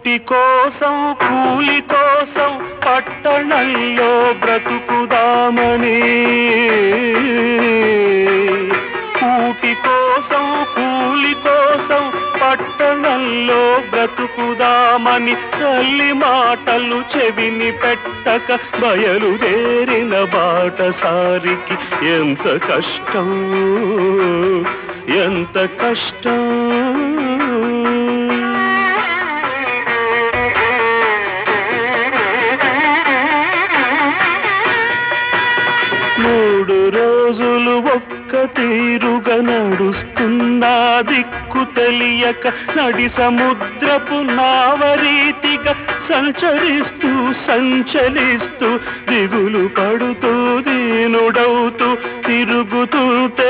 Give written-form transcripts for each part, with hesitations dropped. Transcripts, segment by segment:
కూటి కోసం కూలి కోసం పట్టణంలో బ్రతుకుదామని, కూటి కోసం కూలి కోసం పట్టణంలో బ్రతుకుదామని తల్లి మాటలు చెవిని పెట్టక బయలుదేరిన బాటసారికి ఎంత కష్టం, ఎంత కష్టం. మూడు రోజులు ఒక్క తీరుగా నడుస్తున్నా దిక్కు తెలియక నడి సముద్రపు నావరీతిగా సంచరిస్తూ సంచలిస్తూ దిగులు పడుతూ దీనుడవుతూ తిరుగుతుంటే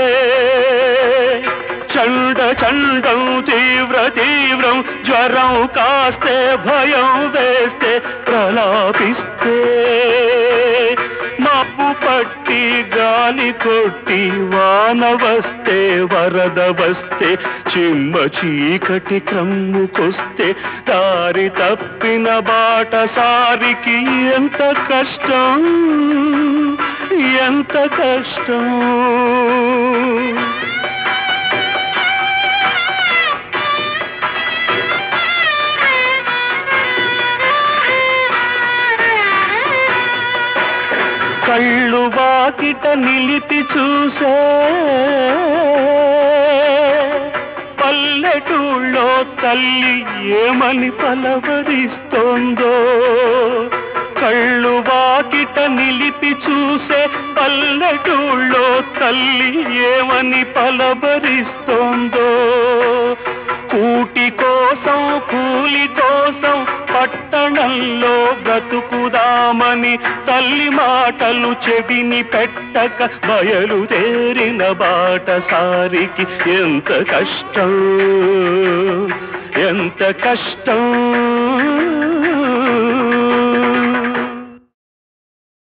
చండ చండం తీవ్ర తీవ్రం జ్వరం కాస్తే భయం వేస్తే ప్రలాపిస్తే మబ్బు పట్టి గాలి కొట్టి వాన వస్తే వరద వస్తే చిమ్మ చీకటి క్రమ్ముకొస్తే దారి తప్పిన బాటసారికి ఎంత కష్టం, ఎంత కష్టం. కళ్ళు వాకిట నిలిపి చూసే పల్లెటూళ్ళో తల్లి ఏమని పలవరిస్తోందో, కళ్ళు వాకిట నిలిపి చూసే పల్లెటూళ్ళో తల్లి ఏమని పలవరిస్తోందో. కూటి కోసం కూలి కోసం పట్టణంలో బ్రతుకుదామని తల్లి మాటలు చెవిని పెట్టక బయలుదేరిన బాటసారికి ఎంత కష్టం, ఎంత కష్టం.